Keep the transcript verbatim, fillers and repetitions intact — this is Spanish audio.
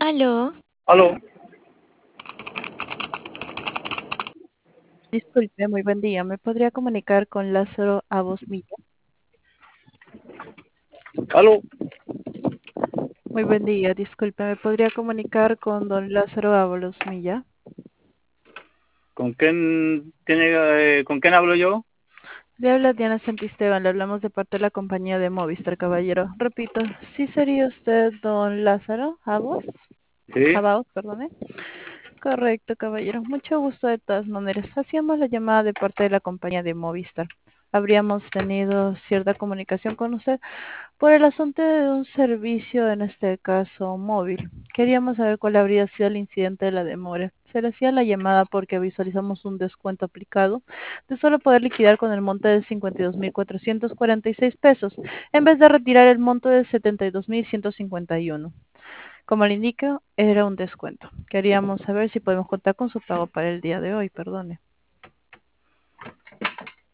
Aló, Aló, Disculpe, muy buen día. ¿Me podría comunicar con Lázaro Abos Milla? aló, Muy buen día, disculpe, ¿me podría comunicar con don Lázaro Ábalos Milla? ¿con quién tiene, eh, con quién hablo yo? Le habla Diana Santisteban, le hablamos de parte de la compañía de Movistar, caballero. Repito, ¿sí sería usted don Lázaro Abos? Sí, Abaos, perdone. Correcto, caballero. Mucho gusto de todas maneras. Hacíamos la llamada de parte de la compañía de Movistar. Habríamos tenido cierta comunicación con usted por el asunto de un servicio, en este caso móvil. Queríamos saber cuál habría sido el incidente de la demora. Se le hacía la llamada porque visualizamos un descuento aplicado de solo poder liquidar con el monto de cincuenta y dos mil cuatrocientos cuarenta y seis pesos, en vez de retirar el monto de setenta y dos mil ciento cincuenta y uno. Como le indico, era un descuento. Queríamos saber si podemos contar con su pago para el día de hoy, perdone.